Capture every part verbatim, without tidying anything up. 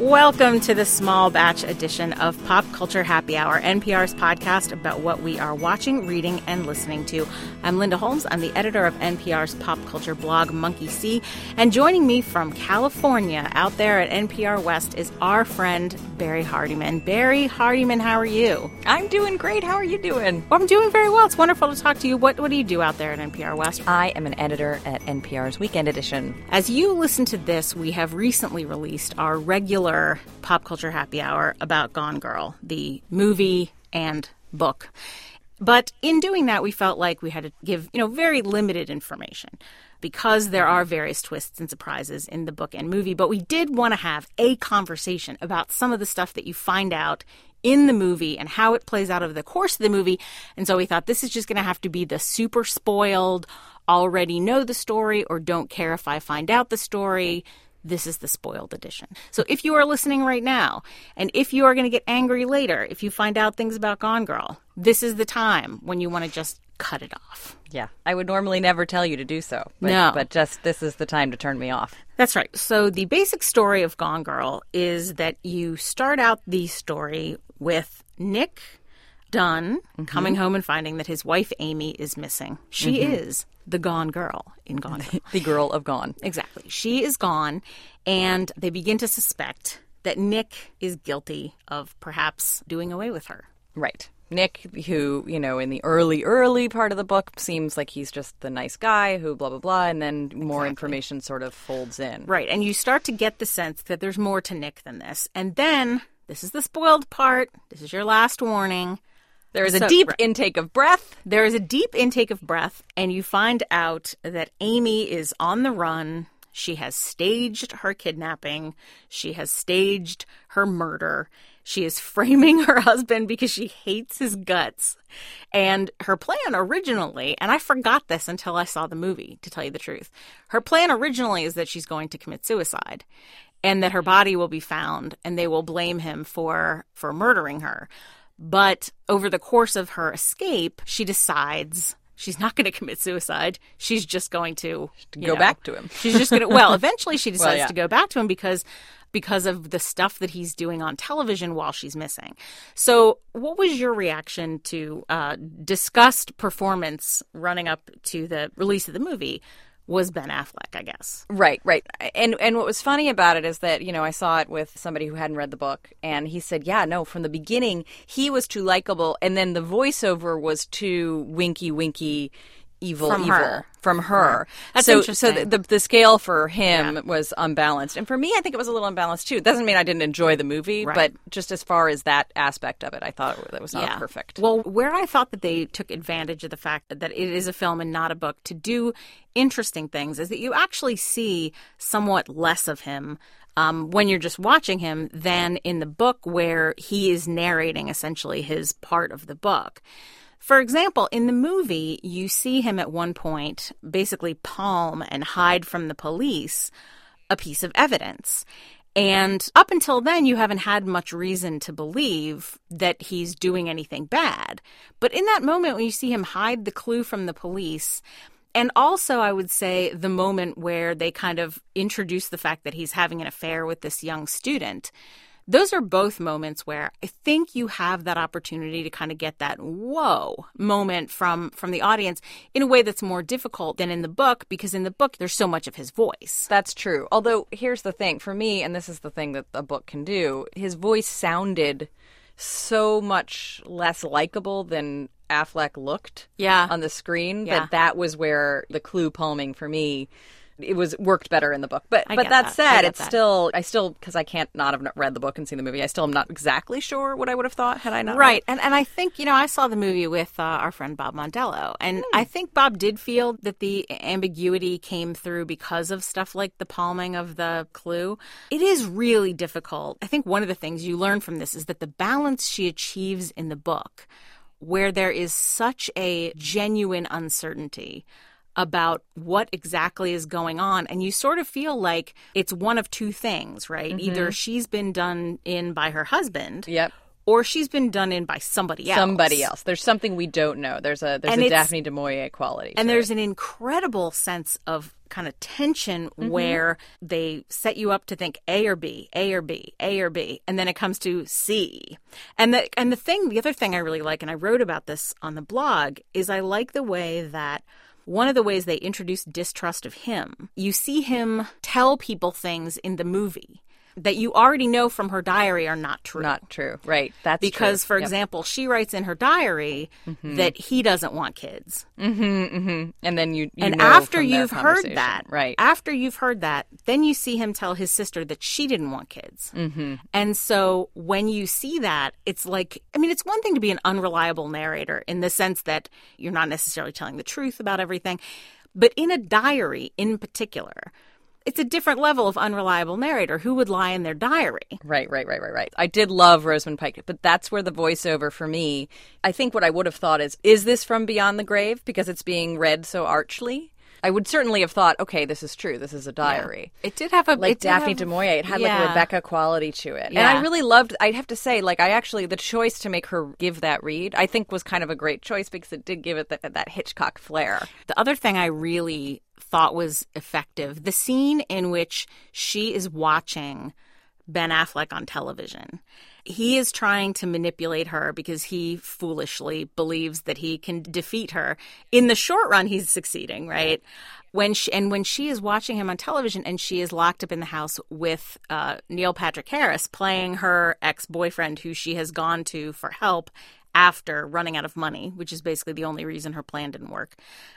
Welcome to the small batch edition of Pop Culture Happy Hour, N P R's podcast about what we are watching, reading, and listening to. I'm Linda Holmes. I'm the editor of N P R's pop culture blog, Monkey See. And joining me from California, out there at N P R West, is our friend, Barry Hardiman. Barry Hardiman, how are you? I'm doing great. How are you doing? Well, I'm doing very well. It's wonderful to talk to you. What, what do you do out there at N P R West? I am an editor at N P R's Weekend Edition. As you listen to this, we have recently released our regular Pop Culture Happy Hour about Gone Girl, the movie and book. But in doing that, we felt like we had to give, you know, very limited information because there are various twists and surprises in the book and movie. But we did want to have a conversation about some of the stuff that you find out in the movie and how it plays out over the course of the movie. And so we thought this is just going to have to be the super spoiled, already know the story or don't care if I find out the story. This is the spoiled edition. So if you are listening right now, and if you are going to get angry later, if you find out things about Gone Girl, this is the time when you want to just cut it off. Yeah, I would normally never tell you to do so. But, no. But just this is the time to turn me off. That's right. So the basic story of Gone Girl is that you start out the story with Nick Dunn mm-hmm. coming home and finding that his wife, Amy, is missing. She mm-hmm. is the Gone Girl in Gone Girl. The girl of Gone. Exactly. She is gone, and they begin to suspect that Nick is guilty of perhaps doing away with her. Right. Nick, who, you know, in the early, early part of the book seems like he's just the nice guy who blah, blah, blah, and then more exactly. information sort of folds in. Right. And you start to get the sense that there's more to Nick than this. And then, this is the spoiled part, this is your last warning. There is so, a deep right. intake of breath. There is a deep intake of breath, and you find out that Amy is on the run. She has staged her kidnapping. She has staged her murder. She is framing her husband because she hates his guts. And her plan originally, and I forgot this until I saw the movie, to tell you the truth. Her plan originally is that she's going to commit suicide and that her body will be found and they will blame him for, for murdering her. But over the course of her escape, she decides she's not going to commit suicide. She's just going to go know, back to him. She's just going to, well, eventually she decides well, yeah. to go back to him because because of the stuff that he's doing on television while she's missing. So what was your reaction to uh, discussed performance running up to the release of the movie? Was Ben Affleck, I guess. Right, right. And and what was funny about it is that, you know, I saw it with somebody who hadn't read the book, and he said, yeah, no, from the beginning, he was too likable, and then the voiceover was too winky, winky, evil, from evil. Her. From her. That's so, interesting. So the, the, the scale for him yeah. was unbalanced. And for me, I think it was a little unbalanced, too. It doesn't mean I didn't enjoy the movie, right. but just as far as that aspect of it, I thought that was not yeah. perfect. Well, where I thought that they took advantage of the fact that it is a film and not a book to do interesting things is that you actually see somewhat less of him um, when you're just watching him than in the book where he is narrating essentially his part of the book. For example, in the movie, you see him at one point basically palm and hide from the police a piece of evidence. And up until then, you haven't had much reason to believe that he's doing anything bad. But in that moment when you see him hide the clue from the police, and also I would say the moment where they kind of introduce the fact that he's having an affair with this young student, those are both moments where I think you have that opportunity to kind of get that whoa moment from, from the audience in a way that's more difficult than in the book, because in the book there's so much of his voice. That's true. Although here's the thing for me, and this is the thing that a book can do, his voice sounded so much less likable than Affleck looked yeah. on the screen yeah. that that was where the clue palming for me it was worked better in the book. But I but that, that said, it's that. still, I still, because I can't not have read the book and seen the movie, I still am not exactly sure what I would have thought had I not. Right. And and I think, you know, I saw the movie with uh, our friend Bob Mondello. And mm. I think Bob did feel that the ambiguity came through because of stuff like the palming of the clue. It is really difficult. I think one of the things you learn from this is that the balance she achieves in the book, where there is such a genuine uncertainty about what exactly is going on. And you sort of feel like it's one of two things, right? Mm-hmm. Either she's been done in by her husband. Yep. Or she's been done in by somebody else. Somebody else. There's something we don't know. There's a there's and a Daphne du Maurier quality. And to there's it. an incredible sense of kind of tension mm-hmm. where they set you up to think A or B, A or B, A or B, and then it comes to C. And the and the thing, the other thing I really like, and I wrote about this on the blog, is I like the way that one of the ways they introduce distrust of him, you see him tell people things in the movie that you already know from her diary are not true. Not true, right. That's because, true. for yep. example, she writes in her diary mm-hmm. that he doesn't want kids. Mm-hmm, mm-hmm. And then you, you and know after from you've heard that, right. after you've heard that, then you see him tell his sister that she didn't want kids. Mm-hmm. And so when you see that, it's like, I mean, it's one thing to be an unreliable narrator in the sense that you're not necessarily telling the truth about everything. But in a diary in particular, it's a different level of unreliable narrator. Who would lie in their diary? Right, right, right, right, right. I did love Rosamund Pike, but that's where the voiceover for me, I think what I would have thought is, is this from Beyond the Grave? Because it's being read so archly. I would certainly have thought, okay, this is true. This is a diary. Yeah. It did have a... Like it Daphne have, du Maurier. It had yeah. like a Rebecca quality to it. Yeah. And I really loved, I'd have to say, like I actually, the choice to make her give that read, I think was kind of a great choice because it did give it that, that Hitchcock flair. The other thing I really thought was effective, the scene in which she is watching Ben Affleck on television. He is trying to manipulate her because he foolishly believes that he can defeat her. In the short run, he's succeeding, right? When she, and when she is watching him on television and she is locked up in the house with uh, Neil Patrick Harris playing her ex-boyfriend who she has gone to for help after running out of money, which is basically the only reason her plan didn't work.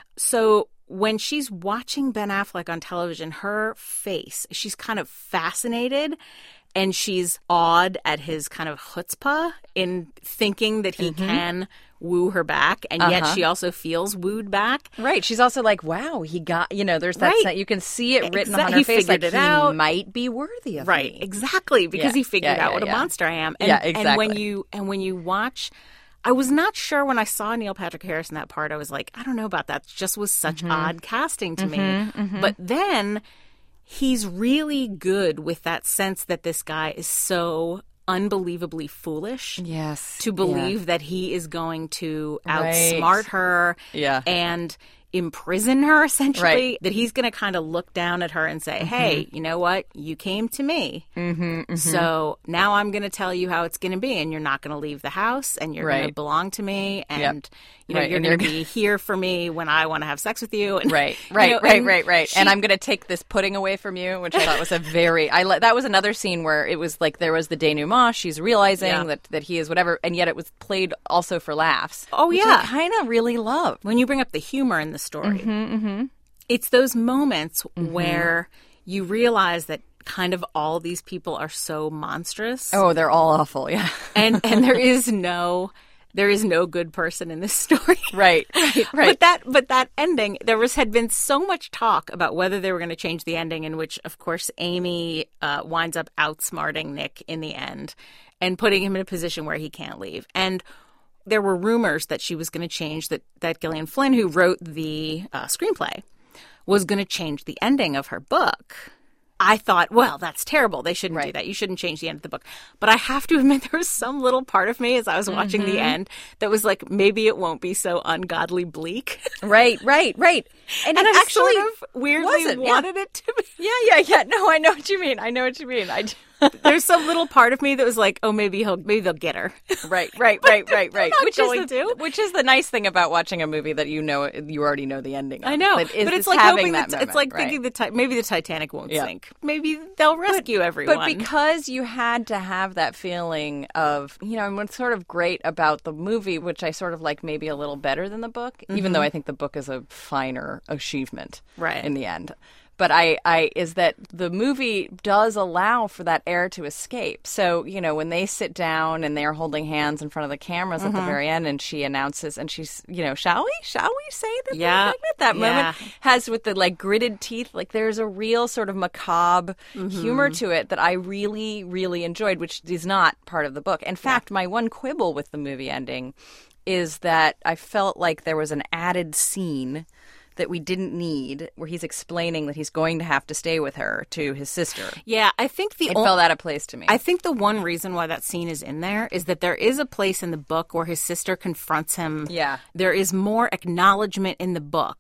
So when she's watching Ben Affleck on television, her face, she's kind of fascinated and she's awed at his kind of chutzpah in thinking that he mm-hmm. can woo her back, and yet uh-huh. she also feels wooed back. Right. She's also like, wow, he got, you know, there's that, right. set, you can see it written Exa- on her he face, like it he out. might be worthy of right. me. Exactly, because yeah. he figured yeah, out yeah, what yeah. a monster I am. And, yeah, exactly. And when you, and when you watch... I was not sure when I saw Neil Patrick Harris in that part. I was like, I don't know about that. It just was such mm-hmm. odd casting to mm-hmm, me. Mm-hmm. But then he's really good with that sense that this guy is so unbelievably foolish. Yes. To believe yeah. that he is going to outsmart right. her. Yeah. And imprison her, essentially. Right. That he's going to kind of look down at her and say, mm-hmm. hey, you know what? You came to me. Mm-hmm, mm-hmm. So now I'm going to tell you how it's going to be, and you're not going to leave the house, and you're right. going to belong to me, and yep. you know right. you're going to be here for me when I want to have sex with you. And, right, right, you know, right, and right, right. she... And I'm going to take this pudding away from you, which I thought was a very. I le- that was another scene where it was like there was the denouement. She's realizing yeah. that that he is whatever, and yet it was played also for laughs. Oh which yeah, I kind of really loved. When you bring up the humor in the story, mm-hmm, mm-hmm. it's those moments mm-hmm. where you realize that kind of all these people are so monstrous. Oh, they're all awful, yeah. and and there is no there is no good person in this story. Right, right, right. But that but that ending, there was had been so much talk about whether they were going to change the ending, in which, of course, Amy uh, winds up outsmarting Nick in the end and putting him in a position where he can't leave. And there were rumors that she was going to change, that, that Gillian Flynn, who wrote the uh, screenplay, was going to change the ending of her book. I thought, well, that's terrible. They shouldn't right. do that. You shouldn't change the end of the book. But I have to admit, there was some little part of me as I was watching mm-hmm. the end that was like, maybe it won't be so ungodly bleak. Right, right, right. And, and it I actually sort of weirdly wasn't, wanted yeah. it to be. Yeah, yeah, yeah. No, I know what you mean. I know what you mean. I do. There's some little part of me that was like, oh, maybe he'll, maybe they'll get her. Right, right, right, right, right. Which is the to. which is the nice thing about watching a movie that you know you already know the ending. Of. I know, but, is, but it's is like hoping that that moment, it's like right. thinking the ti- maybe the Titanic won't yeah. sink. Maybe they'll rescue but, everyone. But because you had to have that feeling of, you know, and what's sort of great about the movie, which I sort of like maybe a little better than the book, mm-hmm. even though I think the book is a finer achievement right. in the end. But I, I is that the movie does allow for that heir to escape. So, you know, when they sit down and they're holding hands in front of the cameras mm-hmm. at the very end, and she announces, and she's, you know, shall we? Shall we say that yeah. they're pregnant? That yeah. moment has with the like gritted teeth, like there's a real sort of macabre mm-hmm. humor to it that I really, really enjoyed, which is not part of the book. In fact, yeah. my one quibble with the movie ending is that I felt like there was an added scene that we didn't need, where he's explaining that he's going to have to stay with her to his sister. Yeah, I think the it o- fell out of place to me. I think the one reason why that scene is in there is that there is a place in the book where his sister confronts him. Yeah. There is more acknowledgement in the book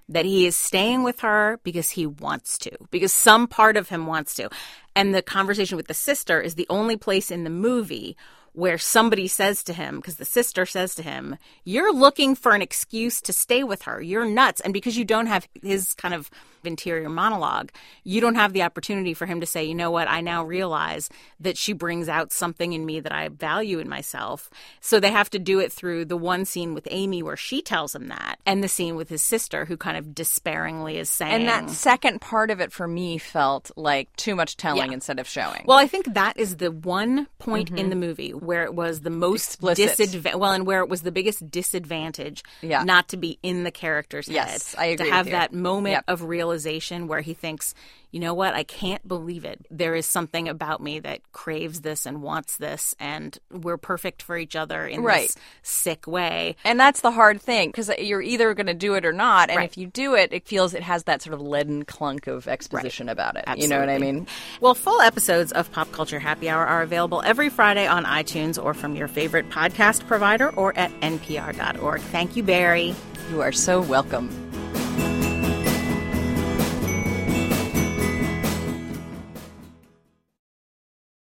that he is staying with her because he wants to, because some part of him wants to. And the conversation with the sister is the only place in the movie where somebody says to him, because the sister says to him, you're looking for an excuse to stay with her. You're nuts. And because you don't have his kind of interior monologue, you don't have the opportunity for him to say, you know what, I now realize that she brings out something in me that I value in myself. So they have to do it through the one scene with Amy where she tells him that, and the scene with his sister who kind of despairingly is saying. And that second part of it for me felt like too much telling yeah. instead of showing. Well, I think that is the one point mm-hmm. in the movie where it was the most disadvantage. Well, and where it was the biggest disadvantage yeah. not to be in the character's yes, head. I agree to have with you. that moment yep. of realization where he thinks, you know what, I can't believe it. There is something about me that craves this and wants this, and we're perfect for each other in right. this sick way. And that's the hard thing, because you're either going to do it or not, and right. if you do it, it feels it has that sort of leaden clunk of exposition right. about it. Absolutely. You know what I mean? Well, full episodes of Pop Culture Happy Hour are available every Friday on iTunes or from your favorite podcast provider or at N P R dot org. Thank you, Barry. You are so welcome.